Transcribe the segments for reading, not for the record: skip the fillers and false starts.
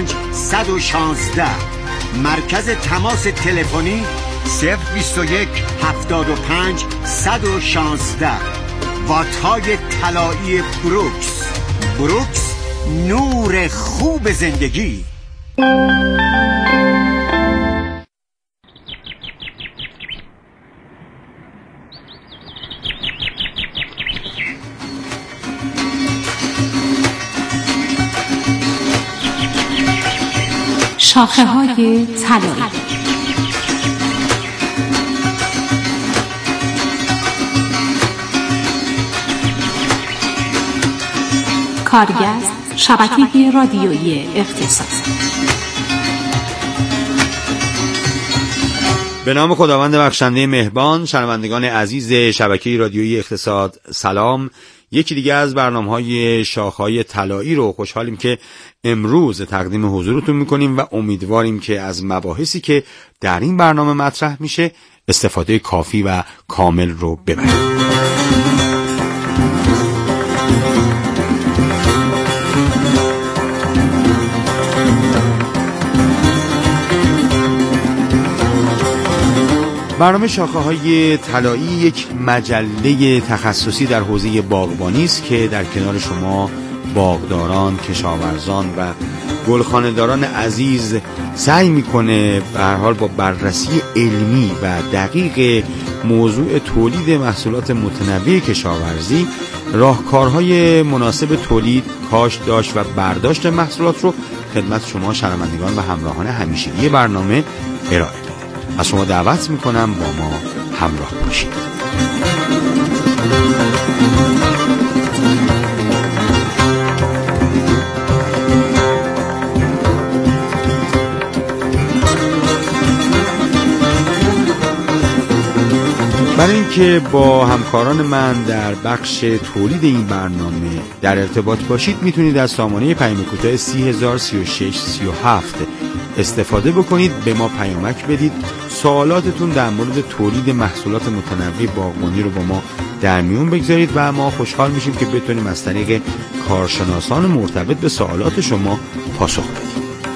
116. مرکز تماس تلفنی 021 75 116. وات‌های طلایی بروکس. بروکس، نور خوب زندگی. شاخه‌های طلایی. کارگست شبکه رادیویی اقتصاد. به نام خداوند بخشنده مهربان، شنوندگان عزیز شبکه رادیویی اقتصاد، سلام. یکی دیگه از برنامه‌های شاخه‌های طلایی رو خوشحالیم که امروز تقدیم حضورتون میکنیم و امیدواریم که از مباحثی که در این برنامه مطرح میشه استفاده کافی و کامل رو ببرید. برنامه شاخه‌های طلایی یک مجله تخصصی در حوزه باغبانی است که در کنار شما باغداران، کشاورزان و گلخانه‌داران عزیز سعی میکنه به هر حال با بررسی علمی و دقیق موضوع تولید محصولات متنوع کشاورزی راهکارهای مناسب تولید، کاشت، داشت و برداشت محصولات رو خدمت شما شنوندگان و همراهان همیشگی برنامه ارائه میده. از شما دعوت میکنم با ما همراه باشید. برای اینکه با همکاران من در بخش تولید این برنامه در ارتباط باشید میتونید از سامانه پیام کوتاه 3003637 استفاده بکنید، به ما پیامک بدید، سوالاتتون در مورد تولید محصولات متنوع باغبانی رو با ما در میون بگذارید و ما خوشحال میشیم که بتونیم از طریق کارشناسان مرتبط به سوالات شما پاسخ بدیم.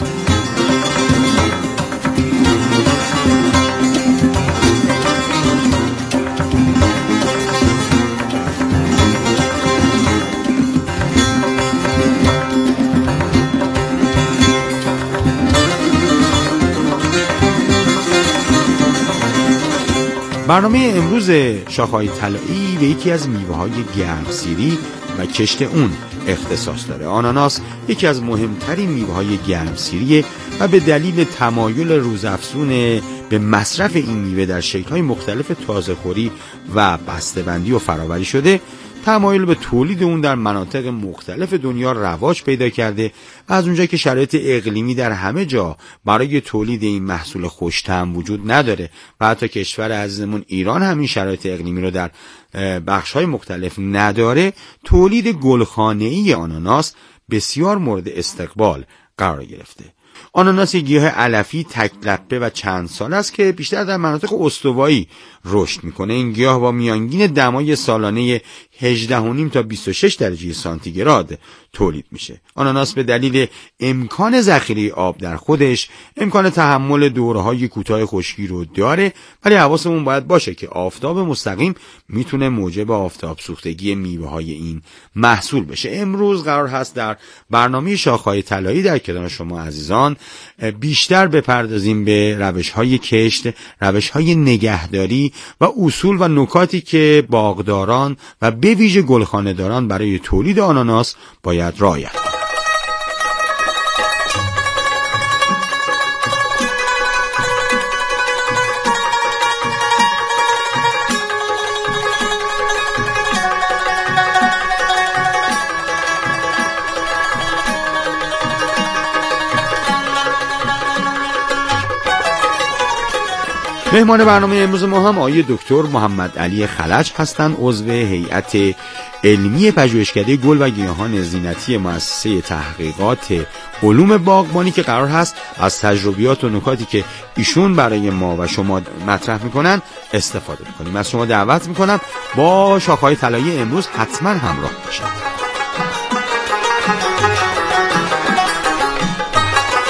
برنامه امروز شاخه‌های طلایی به یکی از میوه‌های گرمسیری و کشت اون اختصاص داره. آناناس یکی از مهمترین میوه‌های گرمسیریه و به دلیل تمایل روزافزون به مصرف این میوه در شکل‌های مختلف تازه‌خوری و بسته‌بندی و فراوری شده، تمایل به تولید اون در مناطق مختلف دنیا رواج پیدا کرده و از اونجا که شرایط اقلیمی در همه جا برای تولید این محصول خوش‌طعم وجود نداره و حتی کشور عزیزمون ایران همین شرایط اقلیمی رو در بخش‌های مختلف نداره، تولید گلخانه‌ای آناناس بسیار مورد استقبال قرار گرفته. آناناس یک گیاه علفی تک‌لپه و چند سال است که بیشتر در مناطق استوایی رشد میکنه. این گیاه با میانگین دمای سالانه 18.5 تا 26 درجه سانتیگراد تولید میشه. آناناس به دلیل امکان ذخیره آب در خودش امکان تحمل دوره‌های کوتاه خشکی رو داره، ولی حواسمون باید باشه که آفتاب مستقیم میتونه موجب آفتاب سوختگی میوه‌های این محصول بشه. امروز قرار هست در برنامه شاخه‌های طلایی در کنار شما عزیزان بیشتر بپردازیم به روش‌های کشت، روش‌های نگهداری و اصول و نکاتی که باغداران و به ویژه گلخانه‌داران برای تولید آناناس باید رعایت کنند. مهمان برنامه امروز ما هم آقای دکتر محمد علی خلج هستند، عضو هیئت علمی پژوهشکده گل و گیاهان زینتی مؤسسه تحقیقات علوم باغبانی که قرار هست از تجربیات و نکاتی که ایشون برای ما و شما مطرح میکنن استفاده کنیم. از شما دعوت میکنم با شاخه‌های طلایی امروز حتما همراه باشید.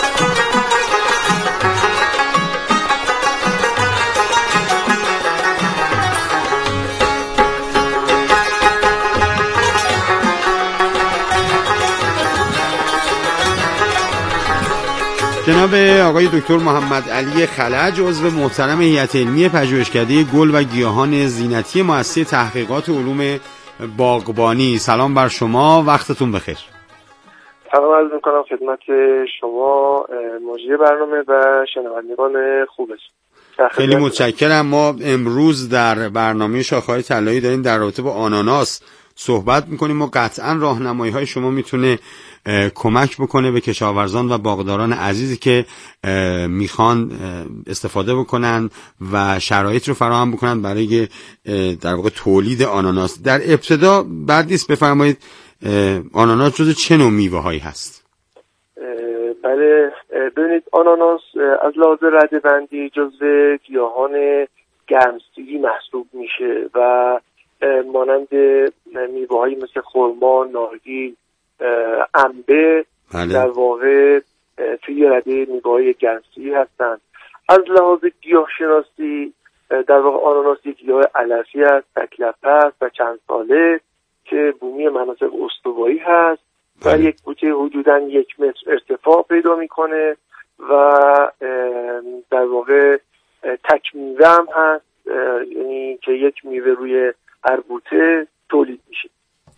جناب آقای دکتر محمد علی خلج، عضو محترم هیئت علمی پژوهشکده گل و گیاهان زینتی مؤسسه تحقیقات علوم باغبانی، سلام بر شما، وقتتون بخیر. سلام عرض میکنم خدمت شما مجری برنامه و شنوندگان خوبش. خیلی متشکرم. ما امروز در برنامه شاخه‌های طلایی داریم در رابطه با آناناس صحبت میکنیم و قطعا راهنمایی های شما میتونه کمک بکنه به کشاورزان و باغداران عزیزی که میخوان استفاده بکنن و شرایط رو فراهم بکنن برای در واقع تولید آناناس. در ابتدا بعد نیست بفرمایید آناناس جزو چه نوع میوه هایی هست؟ بله، ببینید آناناس از لحاظ رده‌بندی جزو گیاهان گرمسیری محسوب میشه و مانند میوه هایی مثل خرما، نارگیل، انبه در واقع توی رده میوه های گرمسیری هستند. از لحاظ گیاه شناسی در واقع آناناس یک گیاه علفی است، تک‌لپه است و چند ساله که بومی مناطق استوایی هست و یک بوته حدوداً 1 متر ارتفاع پیدا میکنه و در واقع تک میوه هم هست، یعنی که یک میوه روی هر بوته تولید میشه.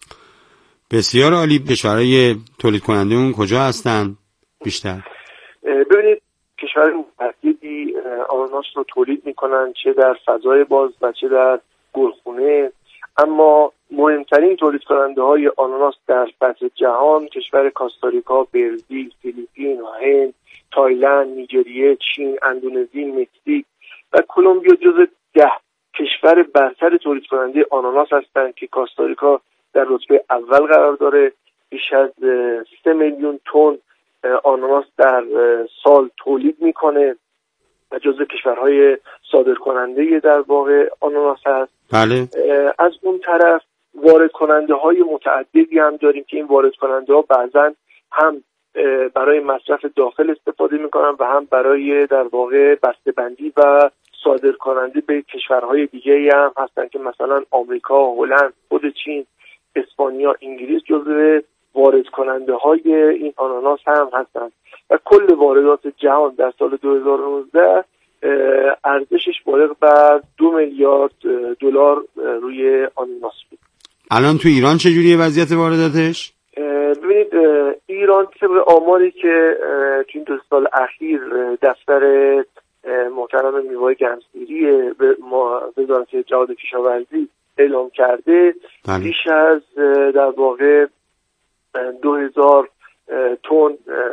بسیار عالی. کشورهای تولید کننده اون کجا هستن بیشتر؟ ببینید کشور متعددی آناناس رو تولید میکنن، چه در فضای باز و چه در گلخونه، اما مهمترین تولید کننده های آناناس در سطح جهان کشور کاستاریکا، برزیل، فیلیپین، هند، تایلند، نیجریه، چین، اندونزی، مکزیک و کلمبیا جزو 10 کشور برتر تولید کننده آناناس هستند که کاستاریکا در رتبه اول قرار داره. بیش از 3 میلیون تن آناناس در سال تولید میکنه و جزو کشورهای صادر کننده در واقع آناناس هست. بله. از اون طرف وارد کننده های متعددی هم داریم که این وارد کننده ها بعضا هم برای مصرف داخل استفاده میکنن و هم برای در واقع بسته‌بندی و صادر کننده به کشورهای دیگه هم هستن که مثلا آمریکا، هلند، خود چین، اسپانیا، انگلیس جزو وارد کننده های این آناناس هم هستن و کل واردات جهان در سال 2019 ارزشش بالغ بر 2 میلیارد دلار روی آناناس بود. الان تو ایران چجوریه وضعیت وارداتش؟ ببینید ایران طبق آماری که تو این 2 سال اخیر دفتر محترم میوه‌های گرمسیری وزارت جهاد کشاورزی اعلام کرده، بیش از در واقع 2000 تن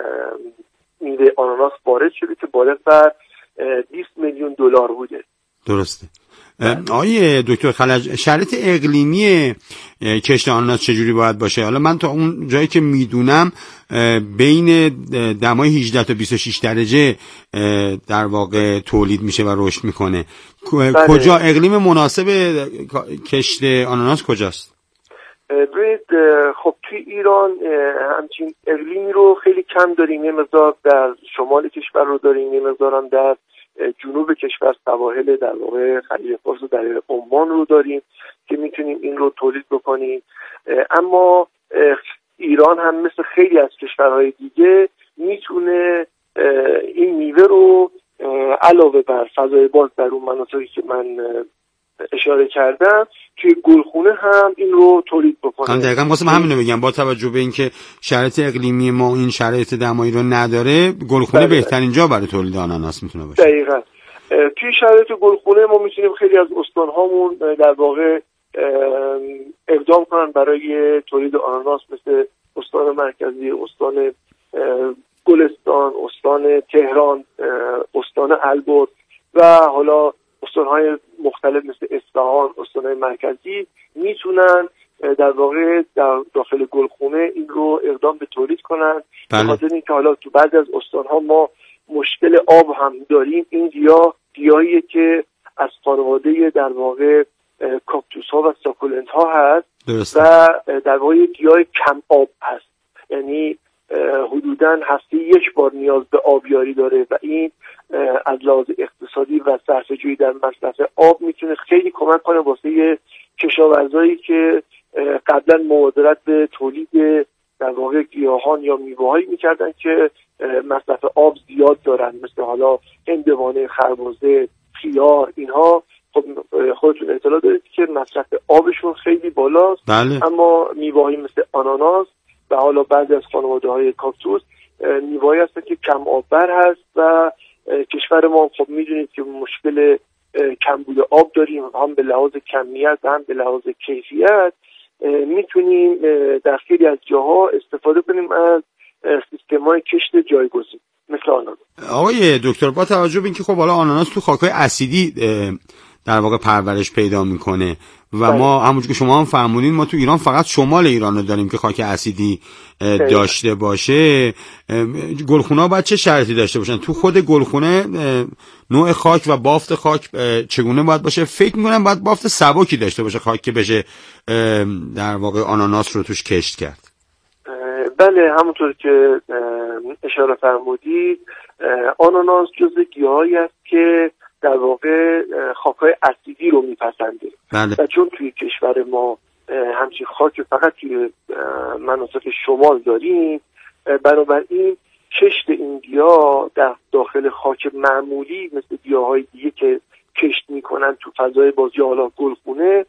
میوه آناناس وارد شده که بالغ بر 20 میلیون دلار بوده. درسته. آقای دکتر خلج، شرایط اقلیمی کشت آناناس چجوری باید باشه؟ حالا من تا اون جایی که میدونم بین دمای 18 تا 26 درجه در واقع تولید میشه و رشد میکنه. کجا اقلیم مناسب کشت آناناس کجاست؟ ببینید خب توی ایران همچین اقلیمی رو خیلی کم داریم. یه مقدار در شمال کشور رو داریم، یه مقدار هم در جنوب کشور سواحل در واقع خلیج فارس و دریای عمان رو داریم که میتونیم این رو تولید بکنیم. اما ایران هم مثل خیلی از کشورهای دیگه میتونه این میوه رو علاوه بر فضای باز در اون مناطقی که من اشاره کردم توی گلخونه هم این رو تولید بکنه. دقیقاً واسه همین رو بگم، با توجه به اینکه شرایط اقلیمی ما این شرایط دمایی رو نداره، گلخونه بهترین جا برای تولید آناناس میتونه باشه. دقیقاً توی شرایط گلخونه ما میتونیم خیلی از استانهامون در واقع اقدام کنن برای تولید آناناس، مثل استان مرکزی، استان گلستان، استان تهران، استان البرز و حالا استانهای مختلف مثل اصفهان، استانهای مرکزی میتونن در واقع در داخل گلخونه این رو اقدام به تولید کنن. به خاطر اینکه حالا تو بعضی از استانها ما مشکل آب هم داریم. این گیاهیه که از خانواده در واقع کاکتوس ها و ساکولنت ها هست. درسته. و در واقع گیاه کم آب هست، یعنی حدوداً هفته 1 بار نیاز به آبیاری داره و این از لحاظ اقتصادی و صرفه‌جویی در مصرف آب میتونه خیلی کمک کنه واسه کشاورزایی که قبلا مبادرت به تولید در واقع گیاهان یا میوه‌هایی میکردن که مصرف آب زیاد دارن، مثل حالا هندوانه، خربزه، خیار. اینها خب خودتون اطلاع دارید که مصرف آبشون خیلی بالاست. بله. اما میوه‌هایی مثل آناناس و حالا بعضی از خانواده‌های کاکتوس میوه‌ای هستن که کم آببر هست و کشور ما خب میدونید که مشکل کمبود آب داریم، هم به لحاظ کمیت و هم به لحاظ کیفیت. میتونیم در خیلی از جاها استفاده کنیم از سیستم‌های کشت جایگزین مثل آناناس. آقای دکتر، با توجه به اینکه خب حالا آناناس تو خاک‌های اسیدی در واقع پرورش پیدا میکنه و ما همونجور که شما هم فرمودین ما تو ایران فقط شمال ایران رو داریم که خاک اسیدی داشته باشه، گلخونه‌ها باید چه شرایطی داشته باشن؟ تو خود گلخونه نوع خاک و بافت خاک چگونه باید باشه؟ فکر میکنم باید بافت سبکی داشته باشه خاک که بشه در واقع آناناس رو توش کشت کرد. بله، همونطور که اشاره فرمودید آناناس جزو گیاهایی است که در واقع خاک‌های اسیدی رو میپسنده. بله. و چون توی کشور ما همچین خاک فقط توی مناطق شمال داریم، بنابراین کشت این گیاه در داخل خاک معمولی مثل گیاهای دیگه که کشت میکنن تو فضای بازی حالا گلخونه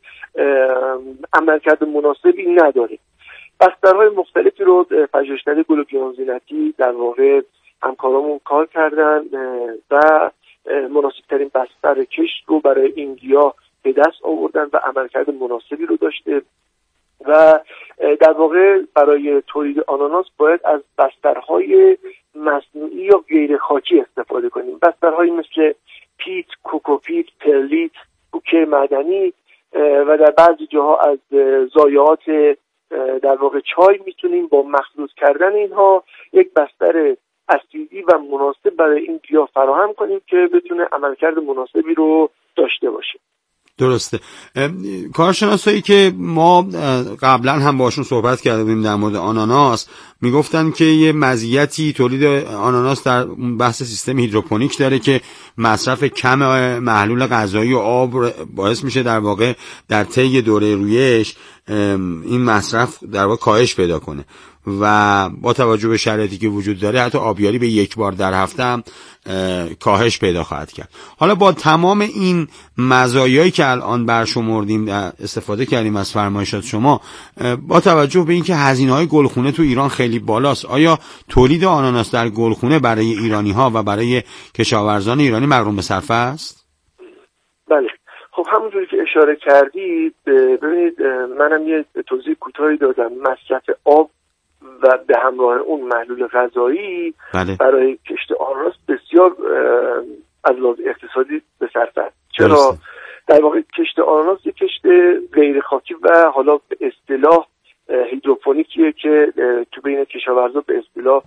عملکرد مناسبی نداره. بسترهای مختلفی رو پژوهشگر گل و گیاهان زینتی در واقع همکارامون کار کردن و مناسبترین بستر کشت رو برای این گیاه به دست آوردن و عملکرد مناسبی رو داشته و در واقع برای تولید آناناس باید از بسترهای مصنوعی یا غیر خاکی استفاده کنیم. بسترهایی مثل پیت، کوکوپیت، پرلیت، بوکه معدنی و در بعضی جاها از ضایعات در واقع چای میتونیم با مخلوط کردن اینها یک بستر اسیدی و مناسب برای این گیاه فراهم کنیم که بتونه عملکرد مناسبی رو داشته باشه. درسته. کارشناسایی که ما قبلا هم باشون صحبت کردیم در مورد آناناس میگفتن که یه مزیتی تولید آناناس در بحث سیستم هیدروپونیک داره که مصرف کم محلول غذایی و آب باعث میشه در واقع در طی دوره رویش این مصرف در واقع کاهش پیدا کنه و با توجه به شرایطی که وجود داره حتی آبیاری به یک بار در هفته هم کاهش پیدا خواهد کرد. حالا با تمام این مزایایی که الان برشمردیم استفاده کردیم از فرمایشات شما، با توجه به اینکه هزینه‌های گلخونه تو ایران خیلی بالاست، آیا تولید آناناس در گلخونه برای ایرانی‌ها و برای کشاورزان ایرانی مغروم به صرفه است؟ بله، خب همونجوری که اشاره کردید ببینید منم یه توضیح کوتاهی دادم. مصرف آب و به همراه اون محلول غذایی بله. برای کشت آناناس بسیار از لحاظ اقتصادی به صرفه است. چرا؟ در واقع کشت آناناس یک کشت غیر خاکی و حالا به اصطلاح هیدروپونیکیه که تو بین کشاورزا به اصطلاح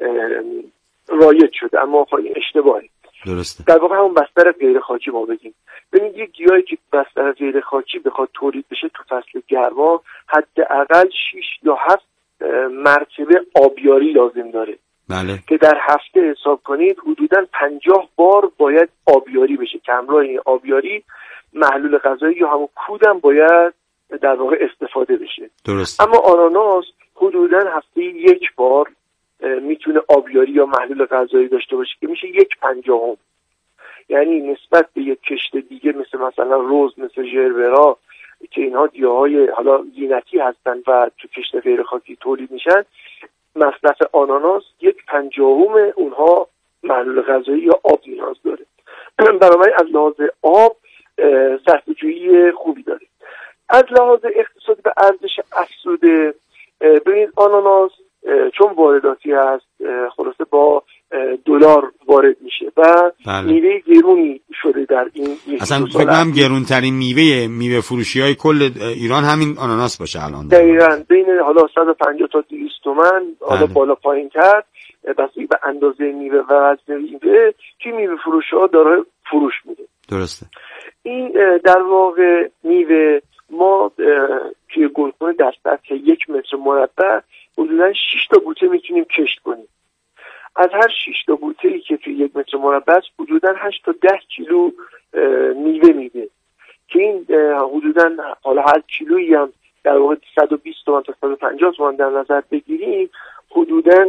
رایج شده، اما خب این اشتباهه. درسته. در واقع همون بستر غیر خاکی ما بگیم. ببینید یک گیاهی که بستر غیر خاکی بخواد تولید بشه تو فصل گرما حداقل 6 یا 7 مرتبه آبیاری لازم داره. بله. که در هفته حساب کنید حدوداً 50 بار باید آبیاری بشه که همراه این آبیاری محلول غذایی یا همون کودم باید در واقع استفاده بشه. درست. اما آناناس حدوداً هفته 1 بار میتونه آبیاری یا محلول غذایی داشته باشه که میشه 1/50. یعنی نسبت به یک کشت دیگه مثلا روز، مثل ژربرا که اینها گیاهای حالا زینتی هستن و تو کشت غیر خاکی تولید میشن، مصرف آناناس 1/50 اونها محلول غذایی یا آب نیاز داره. بنابراین از لحاظ آب صرفه‌جویی خوبی داره. از لحاظ اقتصادی و ارزش افزوده ببینید آناناس چون وارداتی هست خلاصه با دلار وارد میشه و بله. میوه گرونی شده در این اصلا فکر کنم گرونترین میوه فروشی های کل ایران همین آناناس باشه الان. دقیقاً بین حالا 150 تا 200 تومن حالا بالا پایین کرد بسیاری به اندازه میوه و وزن میوه که میوه فروشی ها داره فروش میده. درسته. این در واقع میوه ما توی گلخونه در سطح 1 متر مربع حدوداً 6 تا بوته میتونیم کشت کنیم. از هر 6 تا بوته‌ای که توی 1 متر مربع حدوداً 8 تا 10 کیلو میوه میده که این حدوداً حالا هر کیلویی هم در واقع 120 تومان تا 150 تومان در نظر بگیریم، حدوداً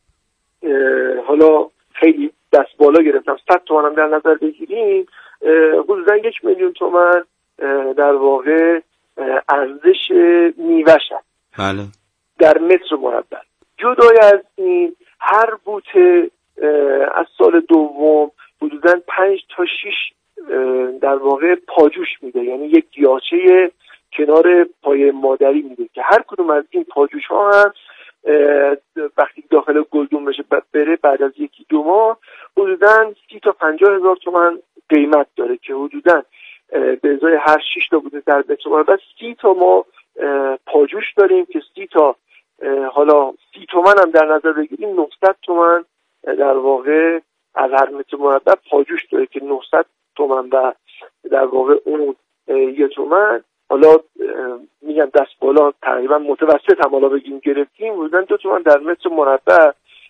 حالا خیلی دست بالا گرفتم 100 تومان هم در نظر بگیریم، حدوداً 1,000,000 تومان در واقع ارزش میوه شد بله در متر مربع. جدای از این هر بوته از سال دوم حدوداً 5 تا 6 در واقع پاجوش میده، یعنی یک گیاهچه کنار پای مادری میده که هر کدوم از این پاجوش ها هم وقتی داخل گلدون بشه بره بعد از 1-2 ماه حدوداً 30 تا 50,000 تومان قیمت داره که حدوداً به ازای هر 6 تا بوده در متر مربع 30 تا ما پاجوش داریم که 30 تا حالا 30 تومان هم در نظر بگیریم 900 تومان در واقع از هر متر مربع پاجوش داره که 900 تومان و در واقع اون 1 تومان حالا میگم دست بالا تقریبا متوسط هم حالا بگیم گرفتیم حدوداً 2 تومان در متر مربع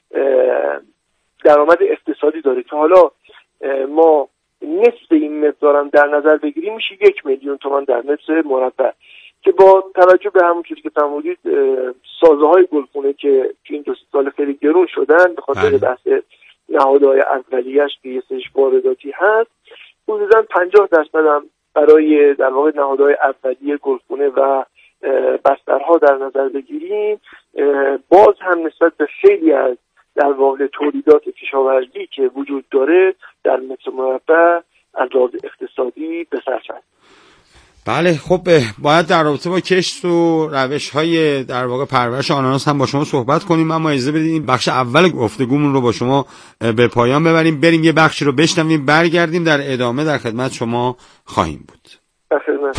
درآمد اقتصادی داره که حالا ما نصف این مقدارم در نظر بگیریم میشه 1,000,000 تومان در متر مربع که با توجه به همون چیزی که فرمودید سازه های گلخونه که این 2 سال خیلی گرون شدن به خاطر بحث نهادهای اولیه‌اش که یه سریش وارداتی هست، حدوداً 50% هم برای در واقع نهادهای اولیه گلخونه و بسترها در نظر بگیریم، باز هم نسبت به خیلی از در واقع تولیدات کشاورزی که وجود داره در متر مربع از لحاظ اقتصادی به سر چند. بله خب باید در رابطه با کشت و روش‌های در واقع پرورش آناناس هم با شما صحبت کنیم، اما اجازه بدید این بخش اول گفتگومون رو با شما به پایان ببریم، بریم یه بخشی رو بشنویم، برگردیم در ادامه در خدمت شما خواهیم بود. در خدمت.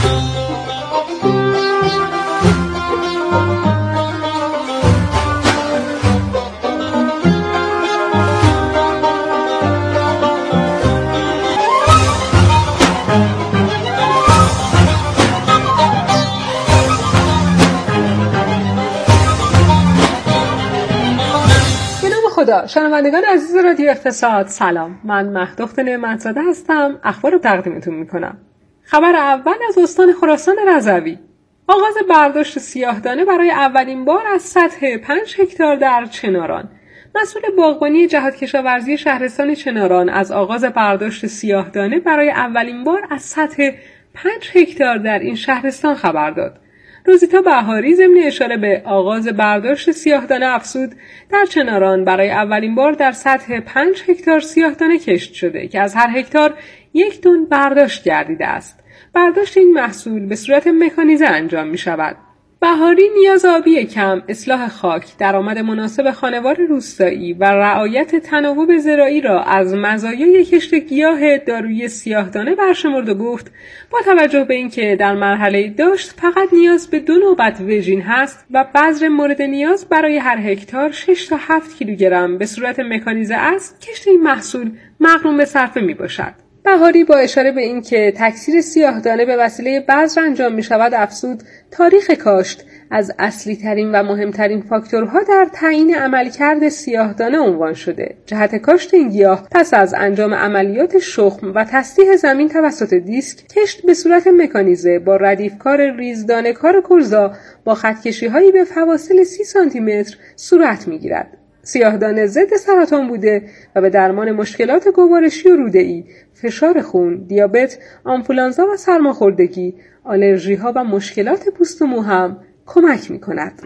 خدا. شنوندگان عزیز رادیو اقتصاد سلام، من مهدخت نعمت‌زاده هستم، اخبار رو تقدیمتون میکنم. خبر اول از استان خراسان رضوی، آغاز برداشت سیاهدانه برای اولین بار از سطح 5 هکتار در چناران. مسئول باغبانی جهاد کشاورزی شهرستان چناران از آغاز برداشت سیاهدانه برای اولین بار از سطح 5 هکتار در این شهرستان خبر داد. روزیتا بهاری ضمن اشاره به آغاز برداشت سیاهدانه افزود در چناران برای اولین بار در سطح 5 هکتار سیاهدانه کشت شده که از هر هکتار 1 تن برداشت گردیده است. برداشت این محصول به صورت مکانیزه انجام می شود. بهاری نیاز آبی کم، اصلاح خاک، درآمد مناسب خانوار روستایی و رعایت تناوب زراعی را از مزایای کشت گیاه دارویی سیاهدانه برشمرد و گفت با توجه به اینکه در مرحله داشت فقط نیاز به 2 نوبت وژین هست و بذر مورد نیاز برای هر هکتار 6 تا 7 کیلوگرم به صورت مکانیزه است، کشت این محصول مغروم به صرفه می باشد. بهاری با اشاره به اینکه تکثیر سیاهدانه به وسیله بذر انجام می شود افزود تاریخ کاشت از اصلی ترین و مهمترین فاکتورها در تعیین عملکرد سیاهدانه عنوان شده. جهت کاشت این گیاه پس از انجام عملیات شخم و تسطیح زمین توسط دیسک، کشت به صورت مکانیزه با ردیفکار ریزدانه‌کار کلزا با خطکشی‌هایی به فواصل 30 سانتی متر صورت می‌گیرد. سیاهدانه ضد سرطان بوده و به درمان مشکلات گوارشی و روده‌ای، فشار خون، دیابت، آنفولانزا و سرماخوردگی، آلرژی‌ها و مشکلات پوست و مو هم کمک می‌کند.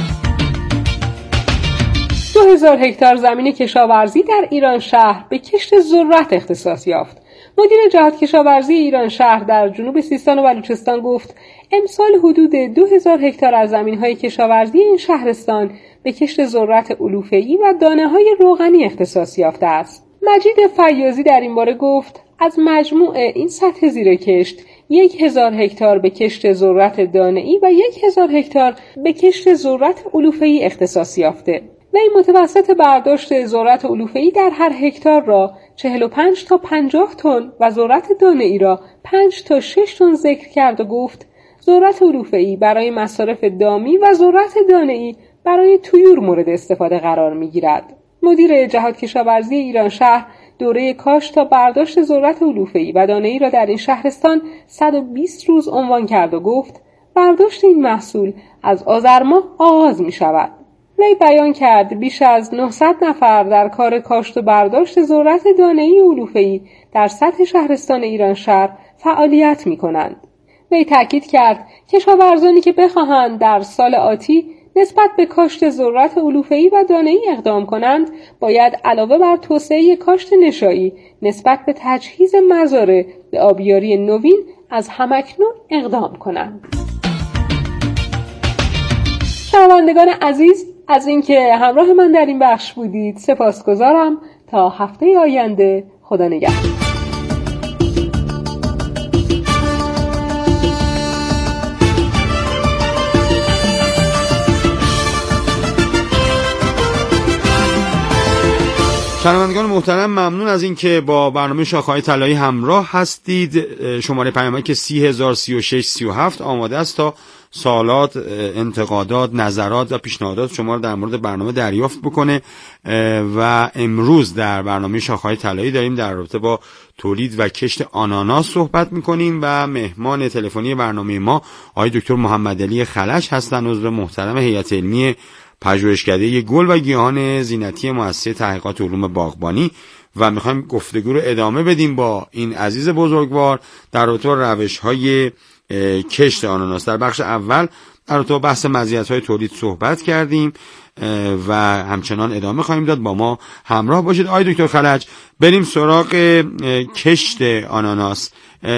2000 هکتار زمین کشاورزی در ایران شهر به کشت ذرت اختصاص یافت. مدیر جهاد کشاورزی ایران شهر در جنوب سیستان و بلوچستان گفت امسال حدود 2000 هکتار از زمین‌های کشاورزی این شهرستان به کشت ذرت علوفه‌ای و دانه‌های روغنی اختصاص یافته است. مجید فیاضی در این باره گفت از مجموع این سطح زیر کشت 1000 هکتار به کشت ذرت دانه‌ای و 1000 هکتار به کشت ذرت علوفه‌ای اختصاص یافته. وی متوسط برداشت ذرت علوفه‌ای در هر هکتار را 45 تا 50 تن و ذرت دانه‌ای را 5 تا 6 تن ذکر کرد و گفت ذرت علوفه‌ای برای مصارف دامی و ذرت دانه‌ای برای طیور مورد استفاده قرار می‌گیرد. مدیر جهاد کشاورزی ایران شهر دوره کاشت تا برداشت ذرت علوفه‌ای و دانه‌ای را در این شهرستان 120 روز عنوان کرد و گفت برداشت این محصول از آذر ماه آغاز می شود. وی بیان کرد بیش از 900 نفر در کار کاشت و برداشت ذرت دانه‌ای علوفه‌ای در سطح شهرستان ایرانشهر فعالیت می کنند. وی تاکید کرد کشاورزانی که بخواهند در سال آتی نسبت به کاشت ذرت علوفه‌ای و دانه‌ای اقدام کنند، باید علاوه بر توسعه کاشت نشایی نسبت به تجهیز مزارع به آبیاری نوین از همکنون اقدام کنند. شنوندگان عزیز، از اینکه همراه من در این بخش بودید سپاسگزارم. تا هفته آینده، خدا نگهدار. شنوندگان محترم، ممنون از اینکه با برنامه شاخه‌های طلایی همراه هستید. شماره پیامک 303637 آماده است تا سوالات، انتقادات، نظرات و پیشنهادات شما رو در مورد برنامه دریافت بکنه. و امروز در برنامه شاخه‌های طلایی داریم در رابطه با تولید و کشت آناناس صحبت می‌کنیم و مهمان تلفنی برنامه ما آقای دکتر محمدعلی خلج هستند، عضو محترم هیئت علمی پژوهشکده گل و گیاهان زینتی مؤسسه تحقیقات علوم باغبانی و میخوایم گفتگو رو ادامه بدیم با این عزیز بزرگوار در رابطه با روش‌های کشت آناناس. در بخش اول در رابطه با بحث مزیت‌های تولید صحبت کردیم و همچنان ادامه خواهیم داد. با ما همراه باشید. آقای دکتر خلج، بریم سراغ کشت آناناس.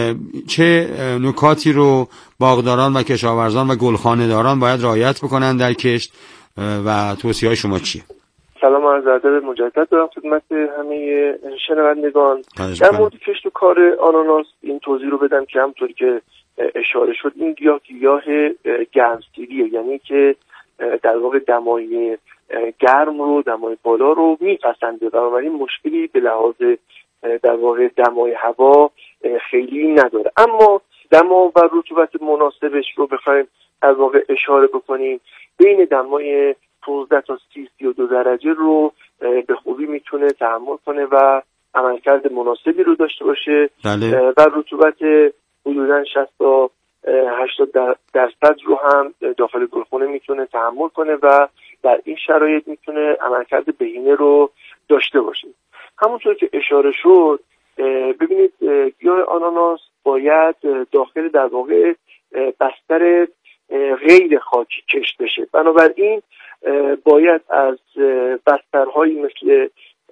چه نکاتی رو باغداران و کشاورزان و گلخانه‌داران باید رعایت بکنن در کشت و توصیه‌های شما چیه؟ سلام عرض ادب مجدد دارم خدمت همه شنوندگان. در مورد کشت و کار آناناس این توضیح رو بدم که همونطوری که اشاره شد این گیاه گرمسیریه، یعنی که در واقع دمای گرم رو، دمای بالا رو میپسنده، بنابراین مشکلی به لحاظ در واقع دمای هوا خیلی نداره. اما دما و رطوبت مناسبش رو بخوایم در واقع اشاره بکنیم، بین دمای 15 تا 32 درجه رو به خوبی میتونه تحمل کنه و عملکرد مناسبی رو داشته باشه. بله. و رطوبت حدوداً 60 تا 80 درصد رو هم داخل گلخونه میتونه تحمل کنه و در این شرایط میتونه عملکرد بهینه رو داشته باشه. همونطور که اشاره شد، ببینید گیاه آناناس باید داخل در واقع بستر غیر خاکی کشت بشه. بنابراین باید از بسترهایی مثل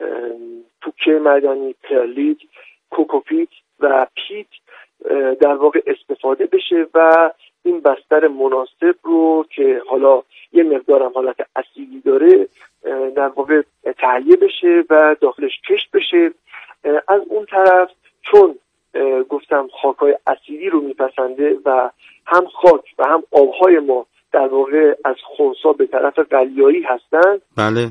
توکه معدنی، پرلیت، کوکوپیت و پیت در واقع استفاده بشه و این بستر مناسب رو که حالا یه مقدارم حالت اسیدی داره در واقع تهیه بشه و داخلش کشت بشه. از اون طرف چون گفتم خاک‌های اسیدی رو میپسنده و هم خاک و هم آبهای ما در واقع از خنثی به طرف قلیایی هستند، بله،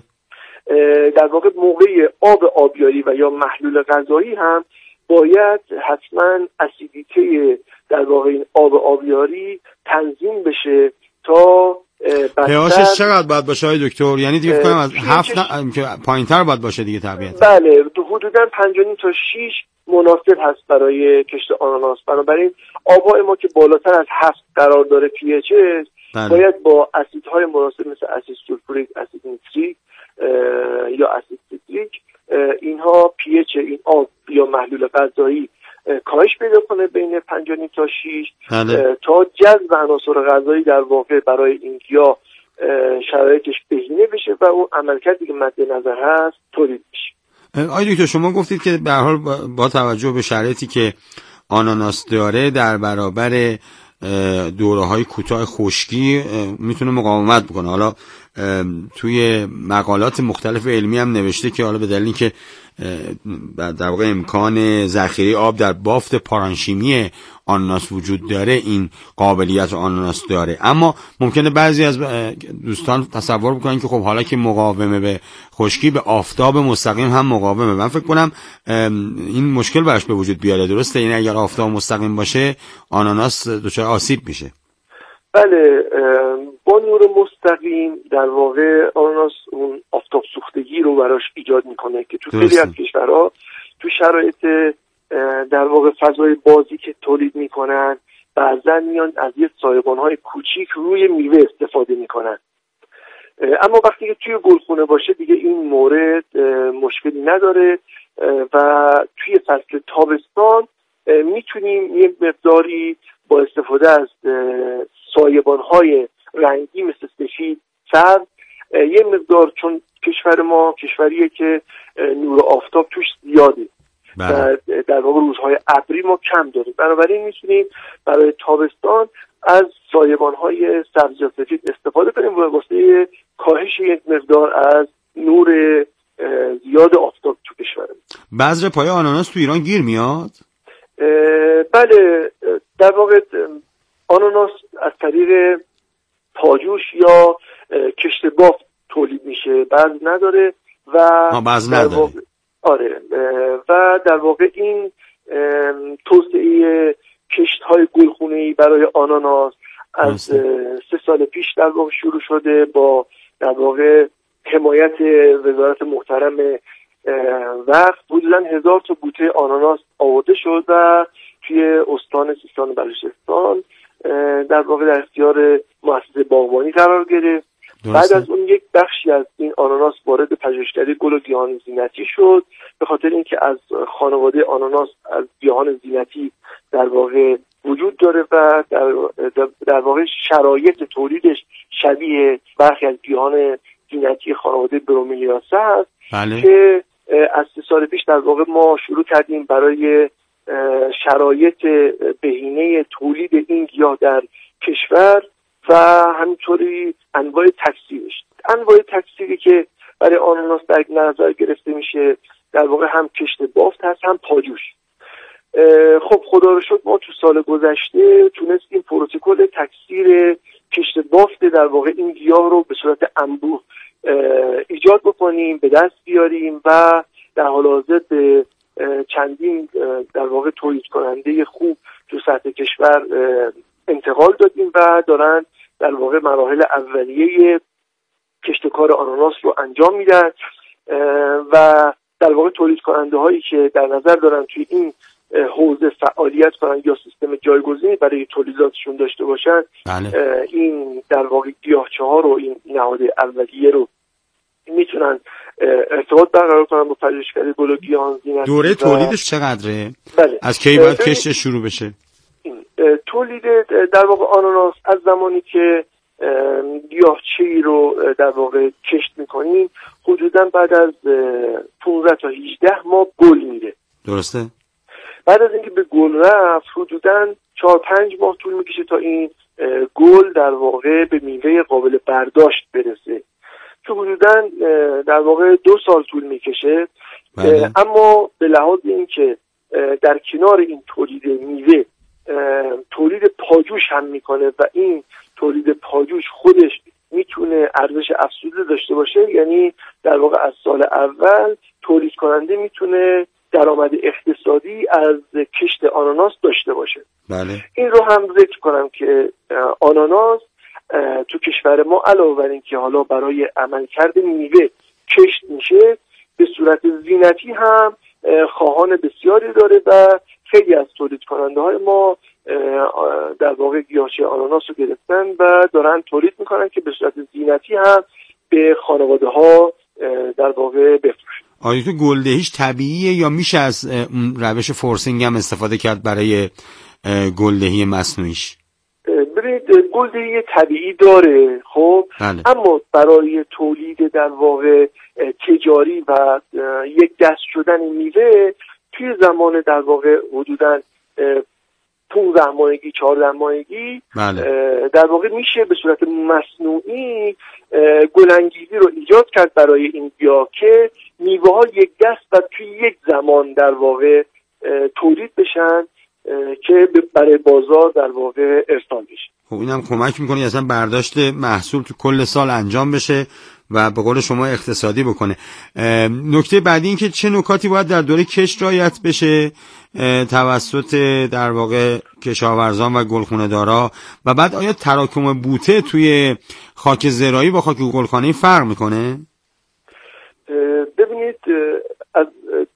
در واقع موقع آبیاری و یا محلول غذایی هم باید حتما اسیدیته در واقع این آبیاری تنظیم بشه تا په‌آشش چقدر باید باشه های دکتر؟ یعنی دیگه فکر کنم از 7 که پایین‌تر باید باشه دیگه طبیعتا. بله، حدوداً 5.5 تا 6 مناسب هست برای کشت آناناس. بنابراین آبهای ما که بالاتر از 7 قرار داره pH باید با اسیدهای مناسب مثل اسید سولفوریک، اسید نیتریک یا اسید سیتریک اینها pH این آب یا محلول غذایی کاهش پیدا کنه بین 5.5 تا 6 تا جذب عناصر غذایی در واقع برای این گیاه شرایطش بهینه بشه و اون عملکردی که مد نظر هست تولید بشه. آقای دکتر، شما گفتید که به هر حال با توجه به شرایطی که آناناس داره در برابر دوره‌های کوتاه خشکی میتونه مقاومت بکنه. حالا توی مقالات مختلف علمی هم نوشته که حالا به دلیل اینکه در واقع امکان ذخیره آب در بافت پارانشیمی آناناس وجود داره این قابلیت آناناس داره، اما ممکنه بعضی از دوستان تصور بکنن که خب حالا که مقاومه به خشکی به آفتاب مستقیم هم مقاومه. من فکر کنم این مشکل براش به وجود بیاره، درسته؟ یعنی اگر آفتاب مستقیم باشه آناناس دچار آسیب میشه. بله، با نور مستقیم در واقع آناناس اون آفتاب سوختگی رو براش ایجاد میکنه که تو خیلی از کشورها تو شرایط در واقع فضای بازی که تولید میکنن بعضا میان از یه سایبان‌های کوچیک روی میوه استفاده میکنن. اما وقتی که توی گلخونه باشه دیگه این مورد مشکلی نداره و توی فصل تابستان میتونیم یه مقداری با استفاده از سایبان‌های رنگی مثل سفید، سبز، یه مقدار، چون کشور ما کشوریه که نور آفتاب توش زیاده و در واقع روزهای ابری ما کم داریم، بنابراین میتونیم برای تابستان از سایبان‌های سبز یا سفید استفاده کنیم و واسه کاهش یک مقدار از نور زیاد آفتاب تو کشور. بذر پای آناناس تو ایران گیر میاد؟ بله، در واقع آناناس از طریق پاجوش یا کشت بافت تولید میشه، بذر نداره و بذر نداره. آره، و در واقع این توسعه کشت‌های گلخونه‌ای برای آناناس از 3 سال پیش در واقع شروع شده با در واقع حمایت وزارت محترم وقت. حدوداً 1000 تا بوته آناناس آورده شد و توی استان سیستان و بلوچستان در واقع در اختیار مؤسسه باغبانی قرار گرفت. بعد از اون یک بخشی از این آناناس وارد پژوهشکده گل و گیاهان زینتی شد، به خاطر اینکه از خانواده آناناس از گیاهان زینتی در واقع وجود داره و در واقع شرایط تولیدش شبیه برخی از گیاهان زینتی خانواده بروملیاسه هست. بله. که از 3 سال پیش در واقع ما شروع کردیم برای شرایط بهینه تولید این گیاه در کشور و همینطوری انواع تکثیرش. انواع تکثیری که برای آناناس در نظر گرفته میشه در واقع هم کشت بافت هست، هم پاجوش. خب خدا رو شکر ما تو سال گذشته تونستیم پروتکل تکثیر کشت بافت در واقع این گیاه رو به صورت انبوه ایجاد بکنیم، به دست بیاریم و در حال حاضر به چندین در واقع تولید کننده خوب تو سطح کشور انتقال دادیم و دارن در واقع مراحل اولیه کشتکار آناناس رو انجام میدن و در واقع تولید کننده هایی که در نظر دارن توی این حوزه فعالیت کنن یا سیستم جایگزینی برای تولیداتشون داشته باشن، این در واقع گیاهچه‌ها رو، این نهاد اولیه رو میتونن ارتباط برقرار کنن با پژوهشکده گل و گیاهان زینتی. دوره تولیدش چقدره؟ بله. از کی باید کشتش شروع بشه؟ تولید در واقع آناناس از زمانی که گیاهچه‌ای رو در واقع کشت میکنیم حدوداً بعد از 15 تا 18 ماه گل میره. درسته؟ بعد از اینکه به گل رفت حدوداً 4-5 ماه طول میکشه تا این گل در واقع به میوه قابل برداشت برسه، که حدوداً در واقع 2 سال طول میکشه. اما به لحاظ اینکه در کنار این تولید میوه تولید پاجوش هم میکنه و این تولید پاجوش خودش میتونه ارزش افزوده داشته باشه، یعنی در واقع از سال اول تولید کننده میتونه درآمد اقتصادی از کشت آناناس داشته باشه. بله. این رو هم ذکر کنم که آناناس تو کشور ما علاوه بر این که حالا برای عملکرد میوه کشت میشه، به صورت زینتی هم خواهان بسیاری داره و خیلی از تولید کننده های ما در واقع گیاهچه آناناس رو گرفتن و دارن تولید میکنن که به صورت زینتی هم به خانواده ها در واقع بفروشن. آیا تو گلدهیش طبیعیه یا میشه از روش فورسینگ هم استفاده کرد برای گلدهی مصنوعیش؟ ببینید گلدهی طبیعی داره، خب بله. اما برای تولید در واقع تجاری و یک دست شدن میوه توی زمان در واقع حدوداً 15 ماهگی 14 ماهگی بله. در واقع میشه به صورت مصنوعی گلانگیزی رو ایجاد کرد برای این گیاه که میوه ها یک دست و توی یک زمان در واقع تولید بشن که برای بازار در واقع ارسال بشه. خب اینم کمک میکنه اصلا برداشت محصول تو کل سال انجام بشه و به قول شما اقتصادی بکنه. نکته بعدی این که چه نکاتی باید در دوره کشت رعایت بشه توسط در واقع کشاورزان و گلخونه‌دارا، و بعد آیا تراکم بوته توی خاک زراعی با خاک گلخانه‌ای فرق میکنه؟ ببینید از